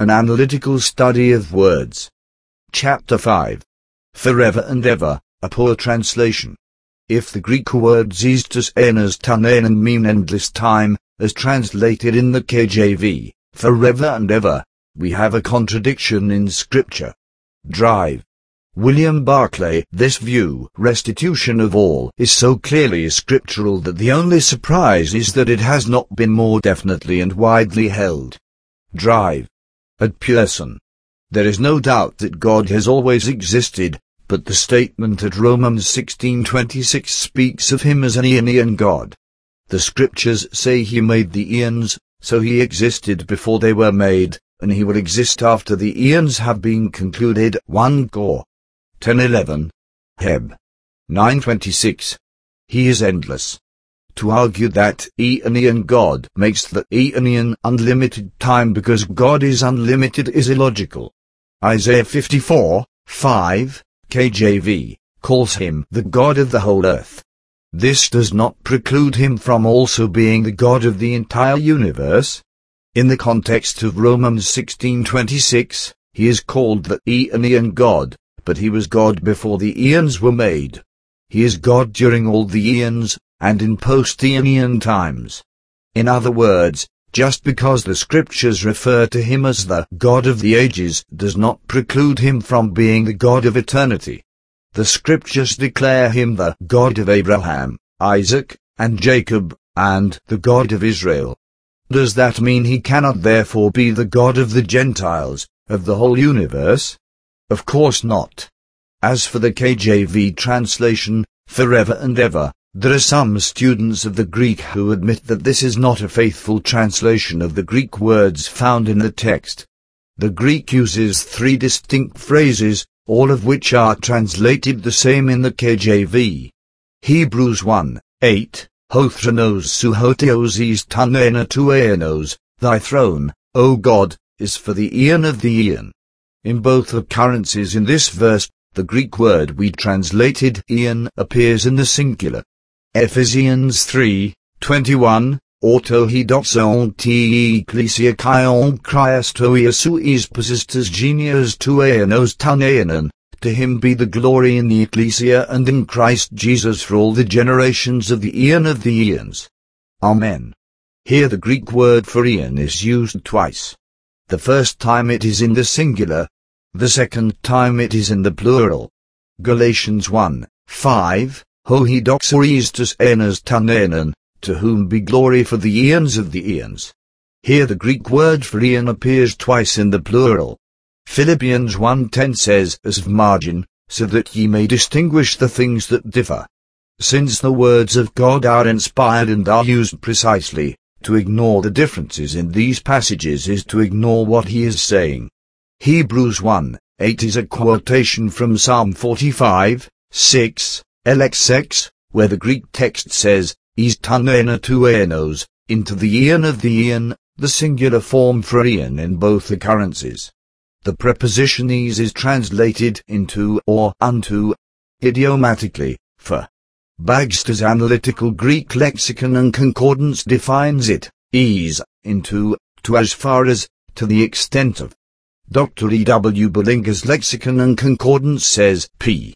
An Analytical Study of Words. Chapter 5. Forever and Ever, a poor translation. If the Greek words Istos enos tanenon mean endless time, as translated in the KJV, forever and ever, we have a contradiction in Scripture. Drive. William Barclay. This view, restitution of all, is so clearly scriptural that the only surprise is that it has not been more definitely and widely held. Drive. At Pearson. There is no doubt that God has always existed, but the statement at Romans 16:26 speaks of him as an aeonian God. The scriptures say he made the eons, so he existed before they were made, and he will exist after the eons have been concluded. 1 Cor. 10:11. Heb. 9:26. He is endless. To argue that aeonian God makes the aeonian unlimited time because God is unlimited is illogical. Isaiah 54:5, KJV, calls him the God of the whole earth. This does not preclude him from also being the God of the entire universe. In the context of Romans 16:26, he is called the aeonian God, but he was God before the eons were made. He is God during all the eons, and in post-aeonian times. In other words, just because the scriptures refer to him as the God of the ages does not preclude him from being the God of eternity. The scriptures declare him the God of Abraham, Isaac, and Jacob, and the God of Israel. Does that mean he cannot therefore be the God of the Gentiles, of the whole universe? Of course not. As for the KJV translation, forever and ever, there are some students of the Greek who admit that this is not a faithful translation of the Greek words found in the text. The Greek uses three distinct phrases, all of which are translated the same in the KJV. Hebrews 1:8, Ho thronos su hoteoses tanena tu aenos, thy throne, O God, is for the eon of the eon. In both occurrences in this verse, the Greek word we translated eon appears in the singular. Ephesians 3:21, Auto he doxon te ecclesia kion Christo Iesuis persistus genius tu aenos taneanon, to him be the glory in the ecclesia and in Christ Jesus for all the generations of the eon of the eons. Amen. Here the Greek word for eon is used twice. The first time it is in the singular, the second time it is in the plural. Galatians 1:5, Ho he doxoristus enos tanenon, to whom be glory for the eons of the eons. Here the Greek word for eon appears twice in the plural. Philippians 1:10 says as of margin, so that ye may distinguish the things that differ. Since the words of God are inspired and are used precisely, to ignore the differences in these passages is to ignore what he is saying. Hebrews 1:8 is a quotation from Psalm 45:6, LXX, where the Greek text says, Is tanena tu aenos, into the eon of the eon, the singular form for eon in both occurrences. The preposition is translated into or unto, idiomatically, for. Bagster's Analytical Greek Lexicon and Concordance defines it, is, into, to as far as, to the extent of. Dr. E. W. Bullinger's Lexicon and Concordance says, p.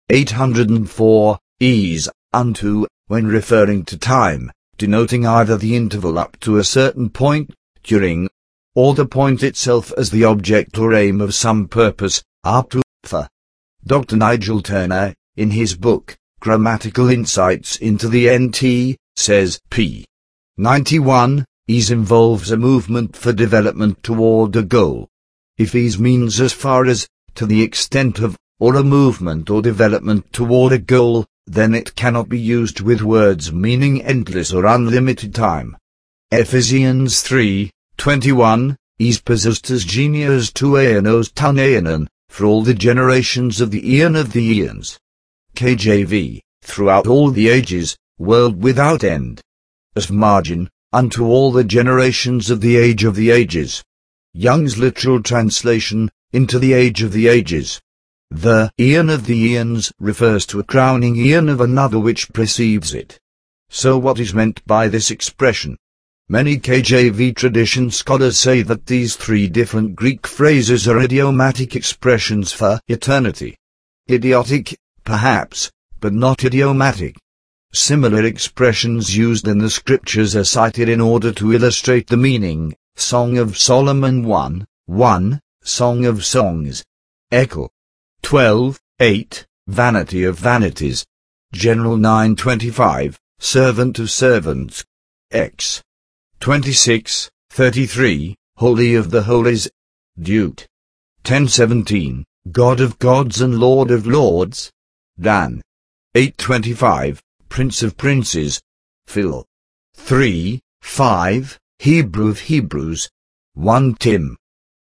804, is, unto, when referring to time, denoting either the interval up to a certain point, during, or the point itself as the object or aim of some purpose, up to, for. Dr. Nigel Turner, in his book, Grammatical Insights into the NT, says, p. 91, is involves a movement for development toward a goal. If is means as far as, to the extent of, or a movement or development toward a goal, then it cannot be used with words meaning endless or unlimited time. Ephesians 3:21, is persistus genius tu aenos taneanon, for all the generations of the eon of the eons. KJV, throughout all the ages, world without end. As margin, unto all the generations of the ages. Young's literal translation, into the age of the ages. The eon of the eons refers to a crowning eon of another which precedes it. So what is meant by this expression? Many KJV tradition scholars say that these three different Greek phrases are idiomatic expressions for eternity. Idiotic, perhaps, but not idiomatic. Similar expressions used in the scriptures are cited in order to illustrate the meaning. Song of Solomon 1:1, Song of Songs. Eccle 12:8, Vanity of Vanities. General 9:25, Servant of Servants. X 26:33, Holy of the Holies. Dute 10:17, God of Gods and Lord of Lords. Dan 8:25, Prince of Princes. Phil 3:5, Hebrew of Hebrews. 1 Tim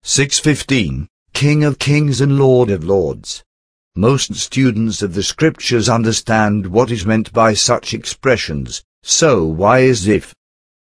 6:15, King of Kings and Lord of Lords. Most students of the scriptures understand what is meant by such expressions, so why is if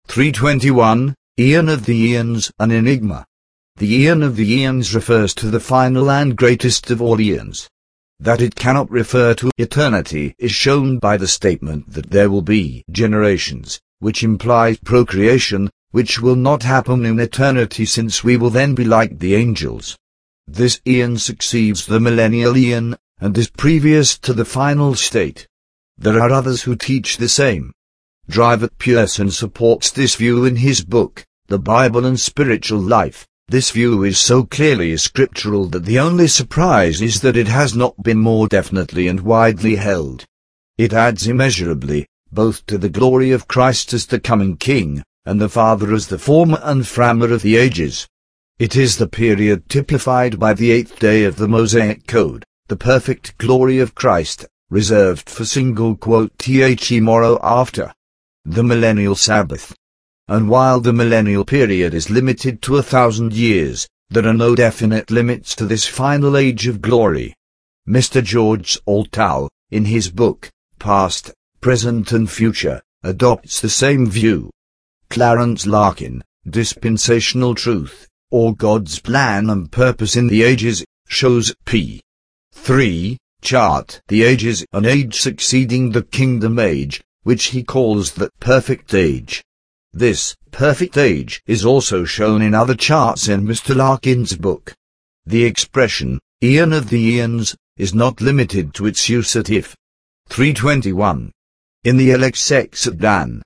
3:21, Eon of the Eons an enigma? The Eon of the Eons refers to the final and greatest of all eons. That it cannot refer to eternity is shown by the statement that there will be generations, which implies procreation, which will not happen in eternity since we will then be like the angels. This eon succeeds the millennial eon, and is previous to the final state. There are others who teach the same. Driver Pearson supports this view in his book, The Bible and Spiritual Life. This view is so clearly scriptural that the only surprise is that it has not been more definitely and widely held. It adds immeasurably, both to the glory of Christ as the coming King, and the Father as the former and framer of the ages. It is the period typified by the 8th day of the Mosaic Code, the perfect glory of Christ, reserved for tomorrow after the millennial Sabbath. And while the millennial period is limited to 1,000 years, there are no definite limits to this final age of glory. Mr. George Altau, in his book, Past, Present and Future, adopts the same view. Clarence Larkin, Dispensational Truth, or God's Plan and Purpose in the Ages, shows p. 3, chart the ages, an age succeeding the kingdom age, which he calls the perfect age. This perfect age is also shown in other charts in Mr. Larkin's book. The expression, Eon of the Eons, is not limited to its use at if 3:21. In the LXX at Dan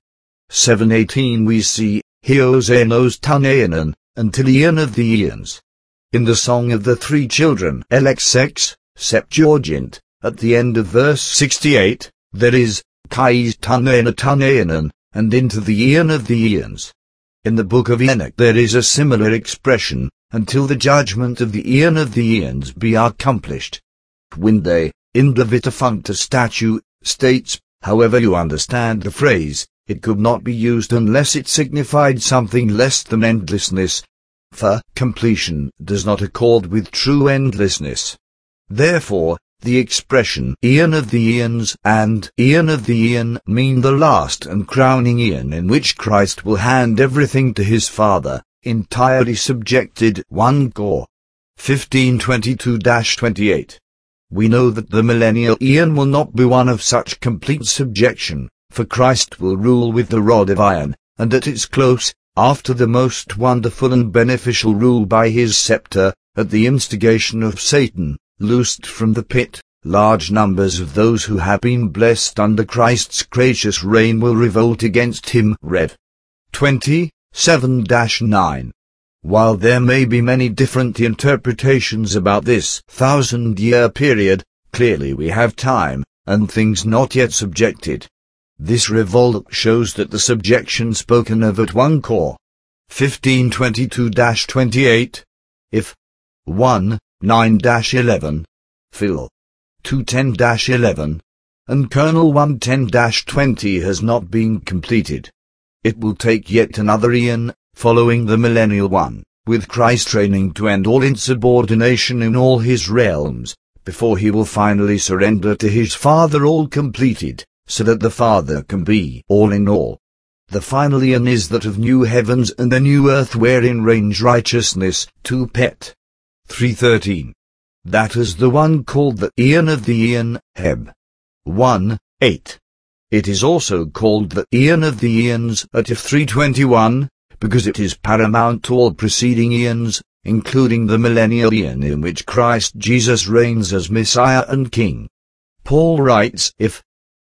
7:18 we see, Hios Enos Taneanan, until Eon of the Eons. In the Song of the Three Children LXX, Septuagint, at the end of verse 68, there is, Kais Taneanan, and into the Eon of the Eons. In the book of Enoch there is a similar expression, until the judgment of the Eon of the Eons be accomplished. Winde, in the Vitafuncta statute, states, however you understand the phrase, it could not be used unless it signified something less than endlessness, for completion does not accord with true endlessness. Therefore, the expression Eon of the Eons and Eon of the Eon mean the last and crowning eon in which Christ will hand everything to his Father, entirely subjected. 1 Cor. 15:22-28. We know that the millennial eon will not be one of such complete subjection, for Christ will rule with the rod of iron, and at its close, after the most wonderful and beneficial rule by his scepter, at the instigation of Satan, loosed from the pit, large numbers of those who have been blessed under Christ's gracious reign will revolt against him. Rev. 20:7-9. While there may be many different interpretations about this 1,000-year period, clearly we have time, and things not yet subjected. This revolt shows that the subjection spoken of at 1 Cor. 15:22-28, if 1:9-11, Phil 2:10-11, and Colonel 1:10-20 has not been completed. It will take yet another eon, following the millennial one, with Christ reigning to end all insubordination in all his realms, before he will finally surrender to his Father all completed, so that the Father can be all in all. The final eon is that of new heavens and a new earth wherein reigns righteousness. 2 Pet. 3:13. That is the one called the Eon of the Eon, Heb. 1:8. It is also called the Aeon of the Aeons at If 321, because it is paramount to all preceding eons, including the millennial eon in which Christ Jesus reigns as Messiah and King. Paul writes If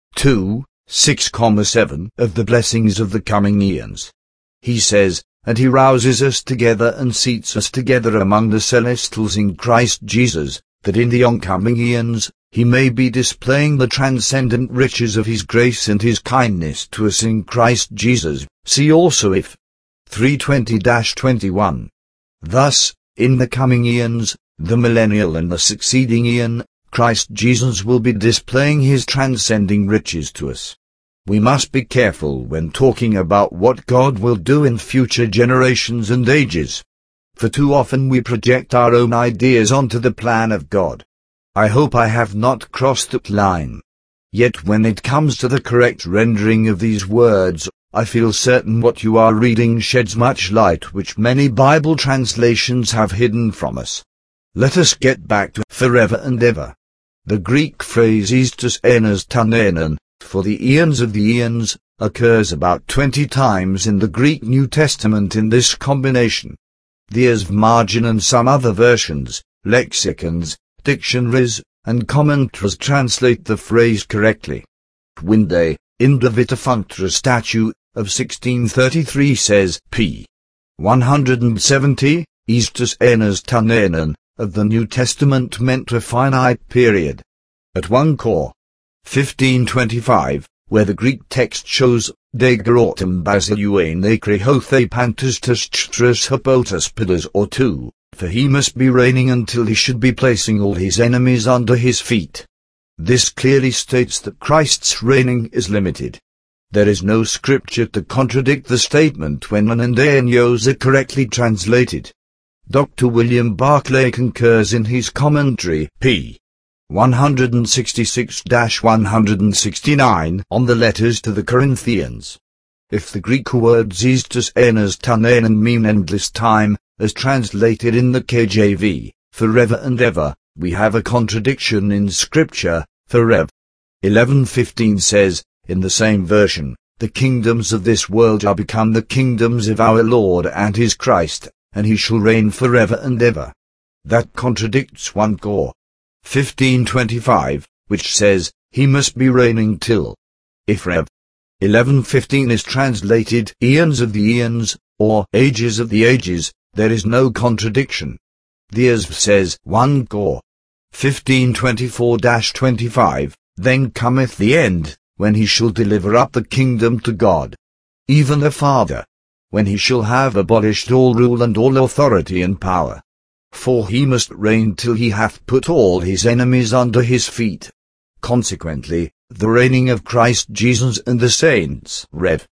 2:6-7 of the blessings of the coming eons. He says, and he rouses us together and seats us together among the celestials in Christ Jesus, that in the oncoming eons, he may be displaying the transcendent riches of his grace and his kindness to us in Christ Jesus. See also If 320-21. Thus, in the coming eons, the millennial and the succeeding eon, Christ Jesus will be displaying his transcending riches to us. We must be careful when talking about what God will do in future generations and ages. For too often we project our own ideas onto the plan of God. I hope I have not crossed that line. Yet when it comes to the correct rendering of these words, I feel certain what you are reading sheds much light which many Bible translations have hidden from us. Let us get back to forever and ever. The Greek phrase Eistos Eonas Tanenon, for the eons of the eons, occurs about 20 times in the Greek New Testament in this combination. The Margin and some other versions, lexicons, dictionaries, and commentaries translate the phrase correctly. Winde, in the Vita Functa Statute of 1633 says, p. 170, Eistos Eonas Tanenon, of the New Testament meant a finite period. At 1 Cor. 1525, where the Greek text shows, de gerotum basiluene krihothe pantastus chtras hypotas pilas or 2, for he must be reigning until he should be placing all his enemies under his feet. This clearly states that Christ's reigning is limited. There is no scripture to contradict the statement when an and eonios are correctly translated. Dr. William Barclay concurs in his commentary, p. 166-169 on the letters to the Corinthians. If the Greek words Eistos Eonas Tanenon mean endless time, as translated in the KJV, forever and ever, we have a contradiction in Scripture, forever. 11:15 says, in the same version, the kingdoms of this world are become the kingdoms of our Lord and his Christ, and he shall reign forever and ever. That contradicts 1 Cor. 15:25, which says, he must be reigning till. If Rev. 11:15 is translated eons of the eons, or ages of the ages, there is no contradiction. The ESV says 1 Cor. 15:24-25, then cometh the end, when he shall deliver up the kingdom to God, even the Father, when he shall have abolished all rule and all authority and power. For he must reign till he hath put all his enemies under his feet. Consequently, the reigning of Christ Jesus and the saints, Rev.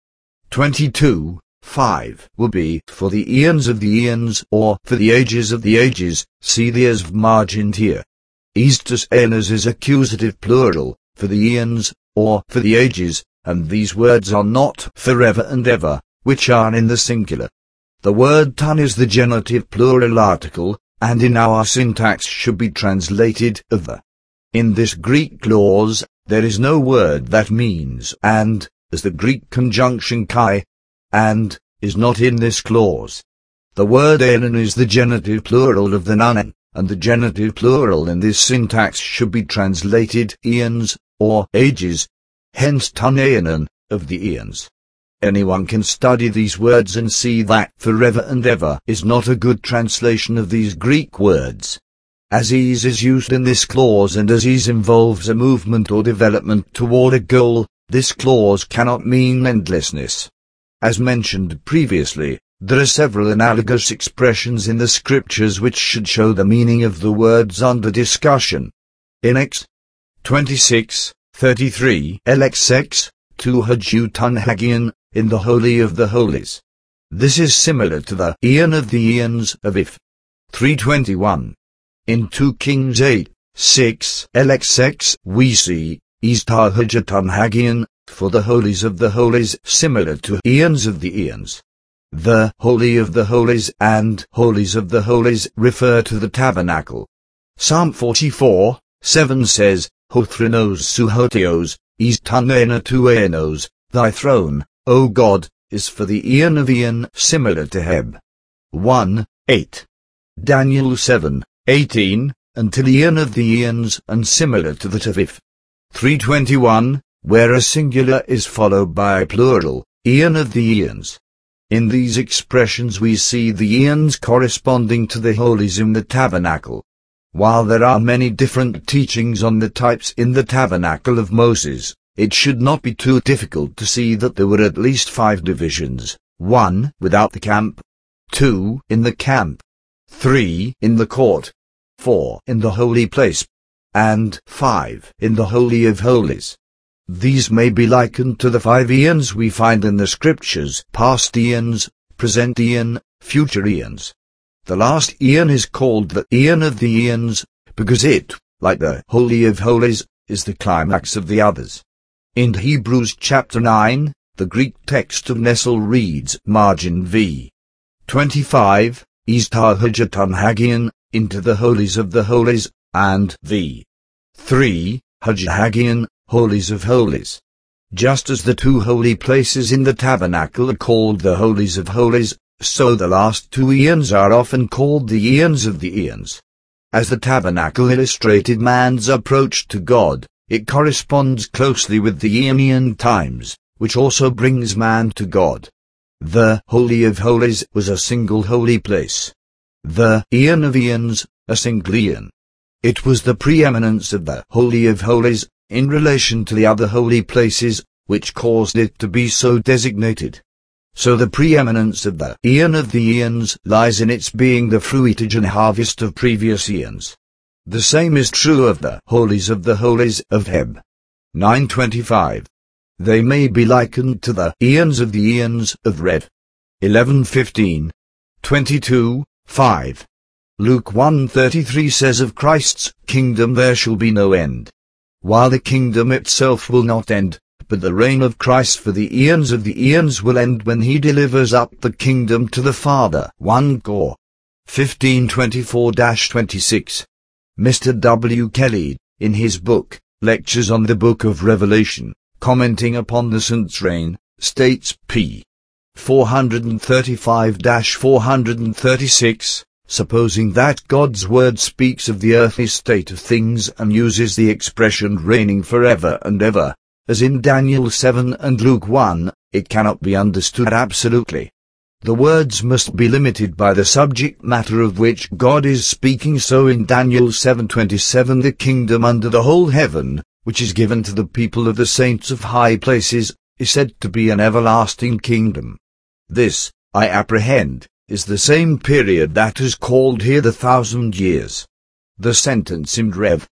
22:5, will be for the eons of the eons, or for the ages of the ages. See the ESV margin here. Eistos Eonas is accusative plural, for the eons, or for the ages, and these words are not forever and ever, which are in the singular. The word ton is the genitive plural article, and in our syntax should be translated of the. In this Greek clause, there is no word that means and, as the Greek conjunction kai, and, is not in this clause. The word eon is the genitive plural of the noun, and the genitive plural in this syntax should be translated eons, or ages, hence ton eonon, of the eons. Anyone can study these words and see that forever and ever is not a good translation of these Greek words. As ease is used in this clause and as ease involves a movement or development toward a goal, this clause cannot mean endlessness. As mentioned previously, there are several analogous expressions in the scriptures which should show the meaning of the words under discussion. In Acts 26:33, LXX, 2 Hajutun Hagion, in the Holy of the Holies. This is similar to the Eon of the Eons of If 321. In 2 Kings 8:6, LXX, we see Eistar Hajutun Hagion, for the Holies of the Holies, similar to Eons of the Eons. The Holy of the Holies and Holies of the Holies refer to the tabernacle. Psalm 44:7 says, Hothrenos Suhotios, is tanena tu aenos, thy throne, O God, is for the eon of eon, similar to Heb. 1:8. Daniel 7:18, until eon of the eons, and similar to that of If. 3:21, where a singular is followed by a plural, eon of the eons. In these expressions we see the eons corresponding to the holies in the tabernacle. While there are many different teachings on the types in the tabernacle of Moses, it should not be too difficult to see that there were at least 5 divisions: 1 without the camp, 2 in the camp, 3 in the court, 4 in the holy place, and 5 in the Holy of Holies. These may be likened to the 5 eons we find in the scriptures: past eons, present eon, future eons. The last eon is called the eon of the eons, because it, like the Holy of Holies, is the climax of the others. In Hebrews chapter 9, the Greek text of Nestle reads, margin v. 25, Istar Hajatan Hagion, into the holies of the holies, and v. 3, Hagion, holies of holies. Just as the 2 holy places in the tabernacle are called the holies of holies, so the last 2 eons are often called the eons of the eons. As the tabernacle illustrated man's approach to God, it corresponds closely with the Aeonian times, which also brings man to God. The Holy of Holies was a single holy place. The Eon of Eons, a single eon. It was the preeminence of the Holy of Holies, in relation to the other holy places, which caused it to be so designated. So the preeminence of the Eon of the Eons lies in its being the fruitage and harvest of previous eons. The same is true of the holies of the holies of Heb. 9:25. They may be likened to the eons of the eons of Rev. 11:15. 22:5. Luke 1:33 says of Christ's kingdom there shall be no end. While the kingdom itself will not end, but the reign of Christ for the eons of the eons will end when he delivers up the kingdom to the Father. 1 Cor. 15:24-26. Mr. W. Kelly, in his book, Lectures on the Book of Revelation, commenting upon the saint's reign, states p. 435-436, supposing that God's word speaks of the earthly state of things and uses the expression reigning forever and ever, as in Daniel 7 and Luke 1, it cannot be understood absolutely. The words must be limited by the subject matter of which God is speaking. So in Daniel 7:27 the kingdom under the whole heaven, which is given to the people of the saints of high places, is said to be an everlasting kingdom. This, I apprehend, is the same period that is called here the 1,000 years. The sentence in Rev.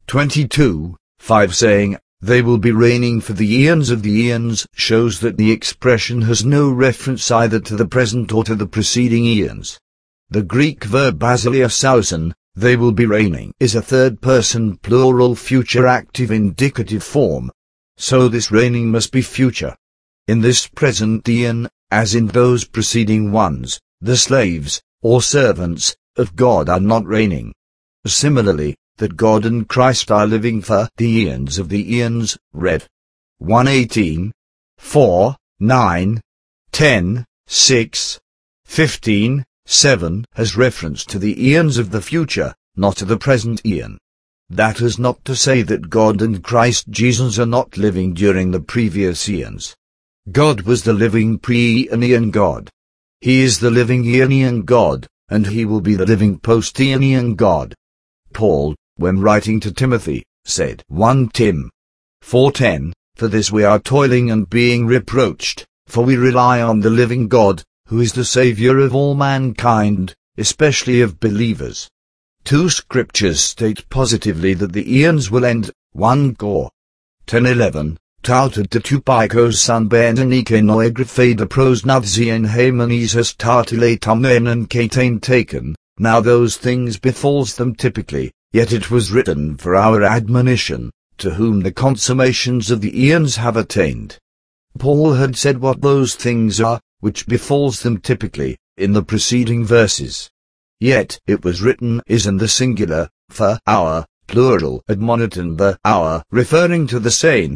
22:5 saying, they will be reigning for the eons of the eons, shows that the expression has no reference either to the present or to the preceding eons. The Greek verb basileusausen, they will be reigning, is a third-person plural future active indicative form. So this reigning must be future. In this present eon, as in those preceding ones, the slaves, or servants, of God are not reigning. Similarly, that God and Christ are living for the eons of the eons, Rev. 1:18, 4, 9, 10, 6, 15, 7, has reference to the eons of the future, not to the present eon. That is not to say that God and Christ Jesus are not living during the previous eons. God was the living pre-Aeonian God. He is the living Aeonian God, and he will be the living post-Aeonian God. Paul, when writing to Timothy, said 1 Tim. 4:10, for this we are toiling and being reproached, for we rely on the living God, who is the Saviour of all mankind, especially of believers. 2 scriptures state positively that the eons will end. 1 Cor. 10:11, Tauta de tupaikos san bendanike noegrafada pros navzien hamanesis tartile tamenan katain taken. Now those things befalls them typically, yet it was written for our admonition, to whom the consummations of the eons have attained. Paul had said what those things are, which befalls them typically, in the preceding verses. Yet it was written is in the singular, for our, plural admoniton the our, referring to the saints,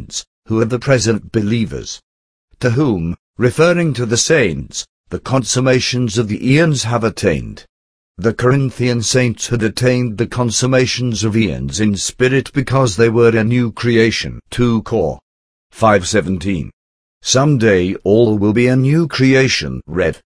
who are the present believers. To whom, referring to the saints, the consummations of the eons have attained. The Corinthian saints had attained the consummations of eons in spirit because they were a new creation. 2 Cor. 5:17. Someday all will be a new creation. Rev.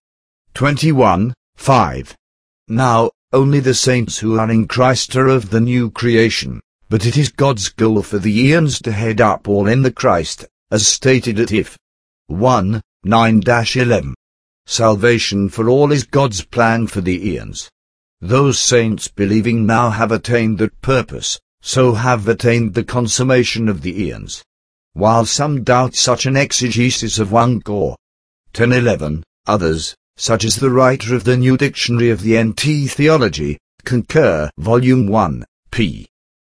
21:5. Now, only the saints who are in Christ are of the new creation, but it is God's goal for the eons to head up all in the Christ, as stated at If. 1:9-11. Salvation for all is God's plan for the eons. Those saints believing now have attained that purpose, so have attained the consummation of the eons. While some doubt such an exegesis of 1 Cor. 10:11, others, such as the writer of the New Dictionary of the NT Theology, concur. Volume 1, p.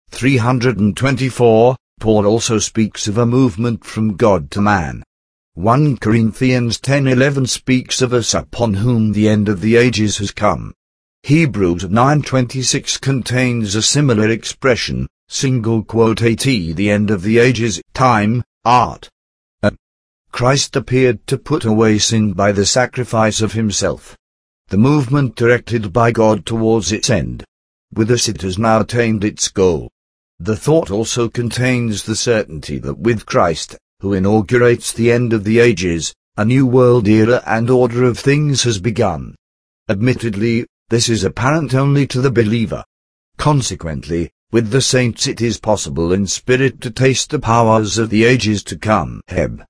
324, Paul also speaks of a movement from God to man. 1 Corinthians 10:11 speaks of us upon whom the end of the ages has come. Hebrews 9:26 contains a similar expression, *at the end of the ages, time, art. Christ appeared to put away sin by the sacrifice of himself. The movement directed by God towards its end. With us it has now attained its goal. The thought also contains the certainty that with Christ, who inaugurates the end of the ages, a new world era and order of things has begun. Admittedly, this is apparent only to the believer. Consequently, with the saints it is possible in spirit to taste the powers of the ages to come. Heb.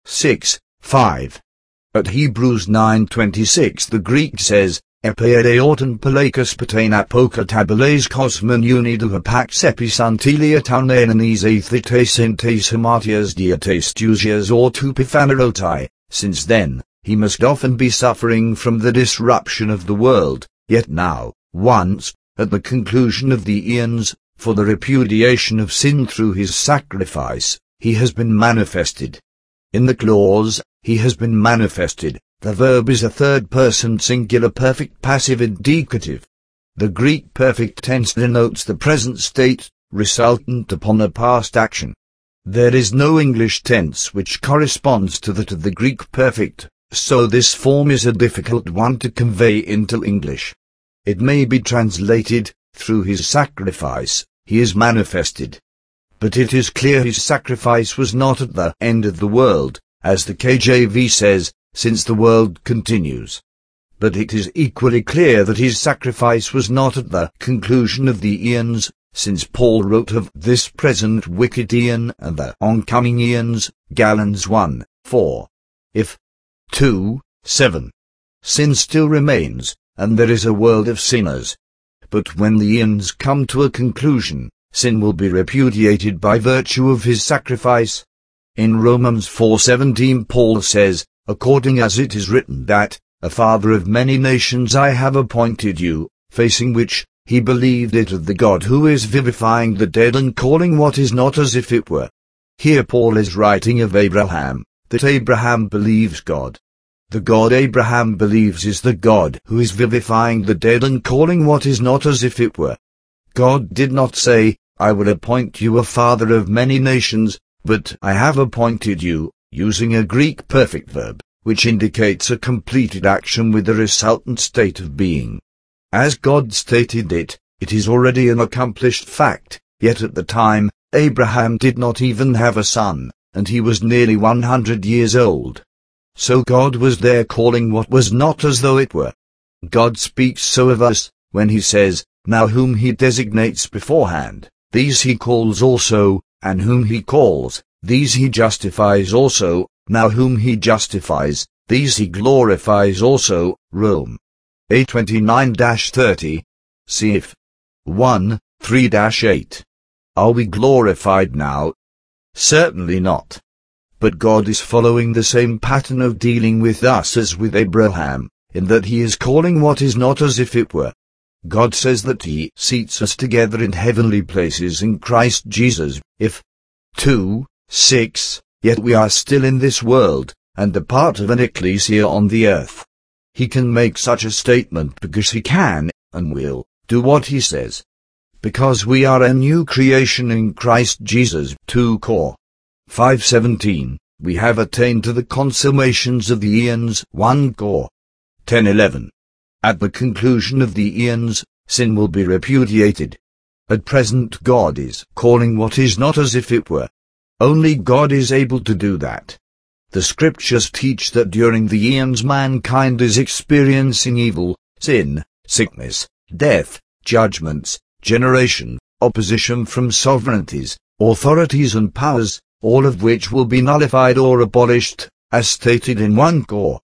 6:5. At Hebrews 9:26 the Greek says, Epeedeoton palakos patein apokatabeles kosmon unidapax episantilia taunenanes aethites entes hamatias diatastusias or tupiphanerotai. Since then, he must often be suffering from the disruption of the world, yet now, once, at the conclusion of the eons, for the repudiation of sin through his sacrifice, he has been manifested. In the clause, he has been manifested, the verb is a third-person singular perfect passive indicative. The Greek perfect tense denotes the present state, resultant upon a past action. There is no English tense which corresponds to that of the Greek perfect, so this form is a difficult one to convey into English. It may be translated, through his sacrifice, he is manifested. But it is clear his sacrifice was not at the end of the world, as the KJV says, since the world continues. But it is equally clear that his sacrifice was not at the conclusion of the eons, since Paul wrote of this present wicked eon and the oncoming eons, Galatians 1:4. If 2:7. Sin still remains, and there is a world of sinners. But when the eons come to a conclusion, sin will be repudiated by virtue of his sacrifice. In Romans 4:17 Paul says, according as it is written that, a father of many nations I have appointed you, facing which, he believed it of the God who is vivifying the dead and calling what is not as if it were. Here Paul is writing of Abraham, that Abraham believes God. The God Abraham believes is the God who is vivifying the dead and calling what is not as if it were. God did not say, I will appoint you a father of many nations, but I have appointed you, using a Greek perfect verb, which indicates a completed action with a resultant state of being. As God stated it, it is already an accomplished fact, yet at the time, Abraham did not even have a son, and he was nearly 100 years old. So God was there calling what was not as though it were. God speaks so of us, when he says, now whom he designates beforehand, these he calls also, and whom he calls, these he justifies also, now whom he justifies, these he glorifies also. Rome 8:29-30. Cf. 1:3-8. Are we glorified now? Certainly not. But God is following the same pattern of dealing with us as with Abraham, in that he is calling what is not as if it were. God says that he seats us together in heavenly places in Christ Jesus. If 2:6, yet we are still in this world, and a part of an ecclesia on the earth. He can make such a statement because he can, and will, do what he says. Because we are a new creation in Christ Jesus. 2 Cor. 5:17, we have attained to the consummations of the eons. 1 Cor. 10:11. At the conclusion of the eons, sin will be repudiated. At present God is calling what is not as if it were. Only God is able to do that. The scriptures teach that during the eons mankind is experiencing evil, sin, sickness, death, judgments, generation, opposition from sovereignties, authorities and powers, all of which will be nullified or abolished, as stated in 1 Cor.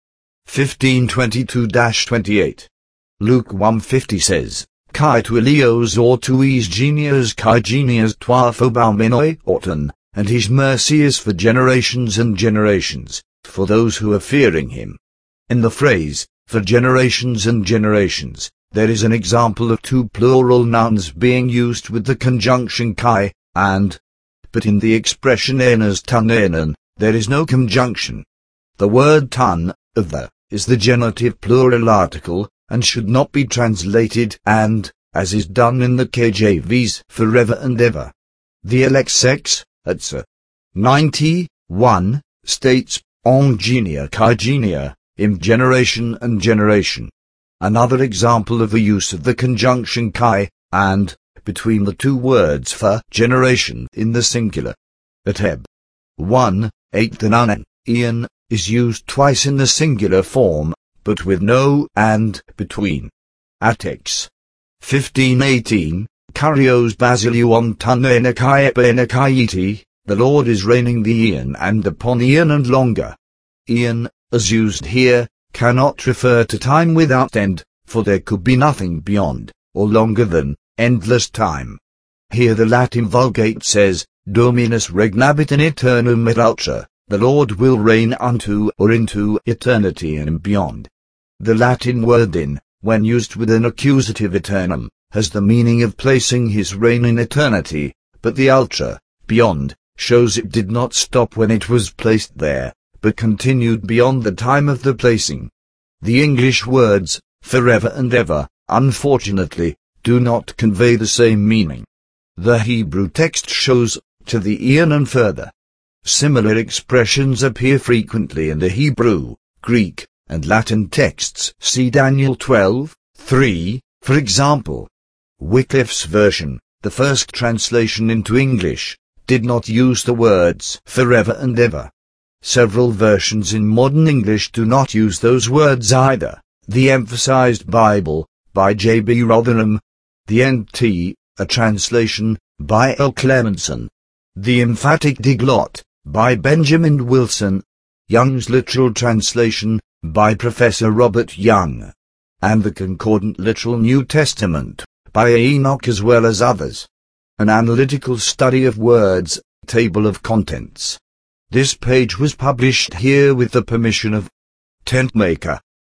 15:22-28. Luke 1:50 says, Kai tu Elios or tuis genias kai genias toi phobaumenoi auton, and his mercy is for generations and generations, for those who are fearing him. In the phrase, for generations and generations, there is an example of two plural nouns being used with the conjunction kai, and, but in the expression enas tanenan, there is no conjunction. The word tan, of the, is the genitive plural article, and should not be translated and, as is done in the KJVs, forever and ever. The LXX, at 91, states, en genia kai genia, in generation and generation. Another example of the use of the conjunction kai, and, between the two words for generation in the singular. At Heb. 1:8 the noun eon is used twice in the singular form, but with no and between. At X. 15:18, Kurios basilion tanena kai epena kaiiti, the Lord is reigning the eon and upon eon and longer. Eon, as used here, cannot refer to time without end, for there could be nothing beyond, or longer than, endless time. Here the Latin Vulgate says, Dominus regnabit in aeternum et ultra, the Lord will reign unto or into eternity and beyond. The Latin word in, when used with an accusative aeternum, has the meaning of placing his reign in eternity, but the ultra, beyond, shows it did not stop when it was placed there, but continued beyond the time of the placing. The English words, forever and ever, unfortunately, do not convey the same meaning. The Hebrew text shows, to the eon and further. Similar expressions appear frequently in the Hebrew, Greek, and Latin texts. See Daniel 12:3, for example. Wycliffe's version, the first translation into English, did not use the words forever and ever. Several versions in modern English do not use those words either. The Emphasized Bible, by J.B. Rotherham. The NT, a translation, by L. Clemenson. The Emphatic Diglot, by Benjamin Wilson. Young's Literal Translation, by Professor Robert Young. And the Concordant Literal New Testament, by Enoch, as well as others. An Analytical Study of Words, Table of Contents. This page was published here with the permission of Tentmaker.